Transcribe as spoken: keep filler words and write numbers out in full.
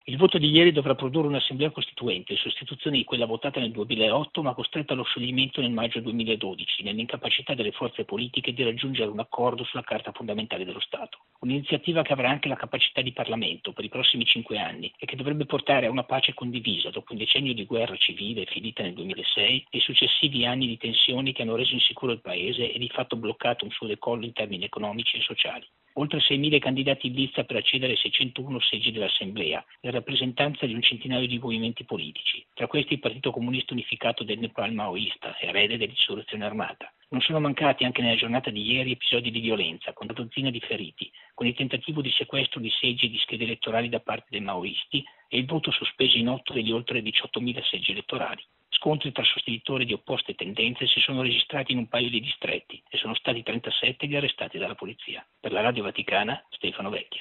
Il voto di ieri dovrà produrre un'assemblea costituente in sostituzione di quella votata nel duemilaotto ma costretta allo scioglimento nel maggio duemiladodici, nell'incapacità delle forze politiche di raggiungere un accordo sulla Carta fondamentale dello Stato. Un'iniziativa che avrà anche la capacità di Parlamento per i prossimi cinque anni e che dovrebbe portare a una pace condivisa dopo un decennio di guerra civile finita nel duemilasei e i successivi anni di tensioni che hanno reso insicuro il Paese e di fatto bloccato un suo decollo in termini economici e sociali. Oltre seimila candidati in lista per accedere ai seicentouno seggi dell'Assemblea, in rappresentanza di un centinaio di movimenti politici, tra questi il Partito Comunista Unificato del Nepal maoista, erede dell'insurrezione armata. Non sono mancati anche nella giornata di ieri episodi di violenza, con una dozzina di feriti, con il tentativo di sequestro di seggi e di schede elettorali da parte dei maoisti e il voto sospeso in otto degli oltre diciottomila seggi elettorali. Scontri tra sostenitori di opposte tendenze si sono registrati in un paio di distretti e sono stati trentasette gli arrestati dalla polizia. Per la Radio Vaticana, Stefano Vecchia.